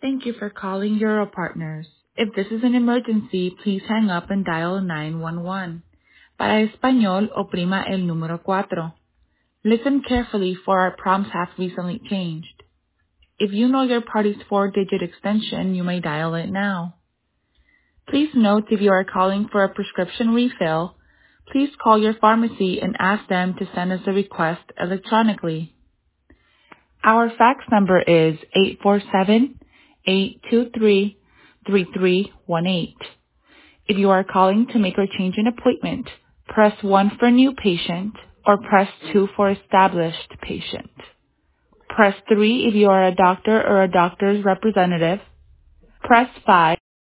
Thank you for calling Europartners. If this is an emergency, please hang up and dial 911. Para español, oprima el número 4. Listen carefully for our prompts have recently changed. If you know your party's 4-digit extension, you may dial it now. Please note if you are calling for a prescription refill, please call your pharmacy and ask them to send us a request electronically. Our fax number is 847-823-3318. If you are calling to make or change an appointment, press 1 for new patient or press 2 for established patient. Press 3 if you are a doctor or a doctor's representative. Press 5.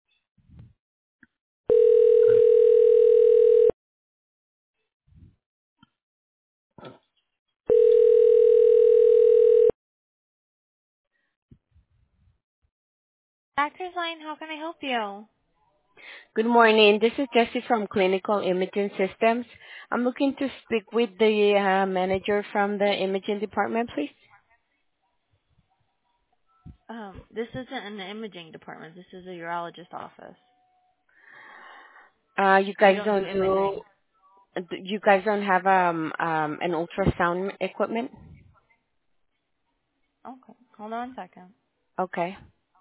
Doctor's line, how can I help you? Good morning. This is Jessie from Clinical Imaging Systems. I'm looking to speak with the manager from the imaging department, please. This isn't in the imaging department. This is a urologist office. You We guys don't do don't imaging. have an ultrasound equipment? Okay, hold on a second. Okay.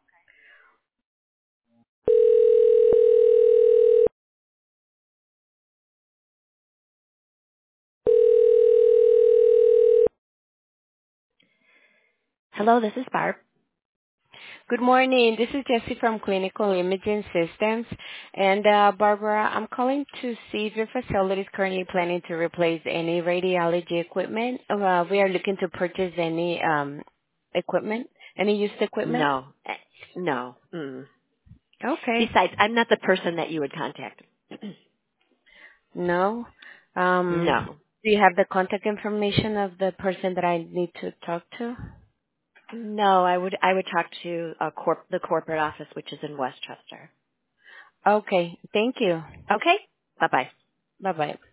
Hello, this is Barb. Good morning. This is Jessie from Clinical Imaging Systems. And Barbara, I'm calling to see if your facility is currently planning to replace any radiology equipment. We are looking to purchase any equipment, any used equipment. No, no. Okay. Besides, I'm not the person that you would contact. No. No, Do you have the contact information of the person that I need to talk to? no. I would talk to the corporate office, which is in Westchester. Okay. Thank you. Okay. Bye bye. Bye bye.